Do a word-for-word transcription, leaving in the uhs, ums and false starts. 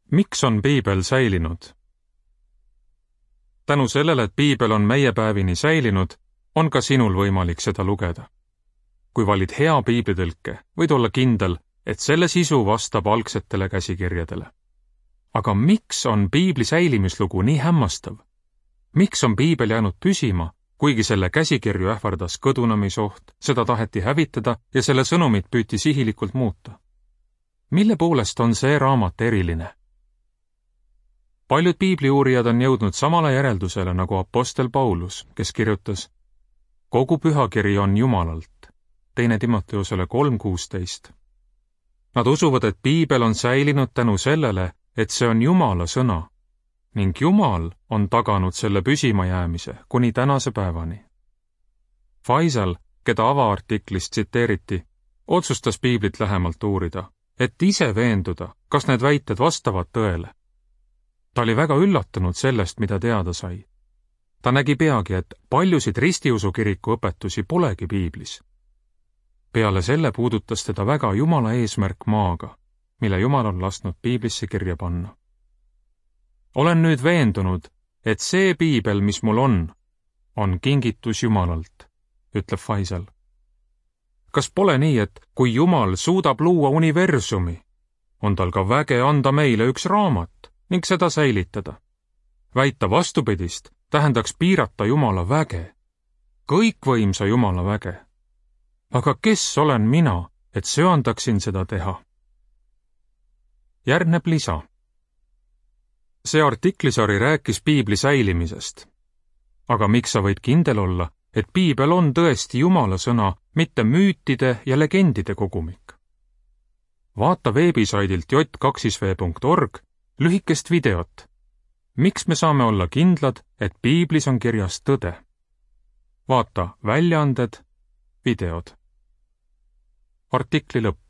Miks on piibel säilinud? Tänu sellele, et piibel on meie päevini säilinud, on ka sinul võimalik seda lugeda. Kui valid hea piiblitõlke, võid olla kindel, et selle sisu vastab algsetele käsikirjadele. Aga miks on piibli säilimislugu nii hämmastav? Miks on piibel jäänud püsima, kuigi selle käsikirju ähvardas kõdunamisoht, seda taheti hävitada ja selle sõnumit püüti sihilikult muuta? Mille poolest on see raamat eriline? Paljud piibliuurijad on jõudnud samale järeldusele nagu apostel Paulus, kes kirjutas: kogu pühakiri on Jumalalt, teine Timoteusele kolm kuusteist. Nad usuvad, et piibel on säilinud tänu sellele, et see on Jumala sõna, ning Jumal on taganud selle püsimajäämise kuni tänase päevani. Faisal, keda avaartiklist tsiteeriti, otsustas piiblit lähemalt uurida, et ise veenduda, kas need väited vastavad tõele. Ta oli väga üllatunud sellest, mida teada sai. Ta nägi peagi, et paljusid ristiusukiriku õpetusi polegi piiblis. Peale selle puudutas teda väga Jumala eesmärk maaga, mille Jumal on lasknud piiblisse kirja panna. Olen nüüd veendunud, et see piibel, mis mul on, on kingitus Jumalalt, ütleb Faisal. Kas pole nii, et kui Jumal suudab luua universumi, on tal ka väge anda meile üks raamat ning seda säilitada? Väita vastupidist tähendaks piirata Jumala väge, kõikvõimsa Jumala väge. Aga kes olen mina, et söandaksin seda teha? Järgneb lisa. See artiklisari rääkis piibli säilimisest. Aga miks sa võid kindel olla, et piibel on tõesti Jumala sõna, mitte müütide ja legendide kogumik? Vaata veebisaidilt j kaks v punkt org lühikest videot. Miks me saame olla kindlad, et piiblis on kirjas tõde? Vaata väljaanded, videod. Artikli lõpp.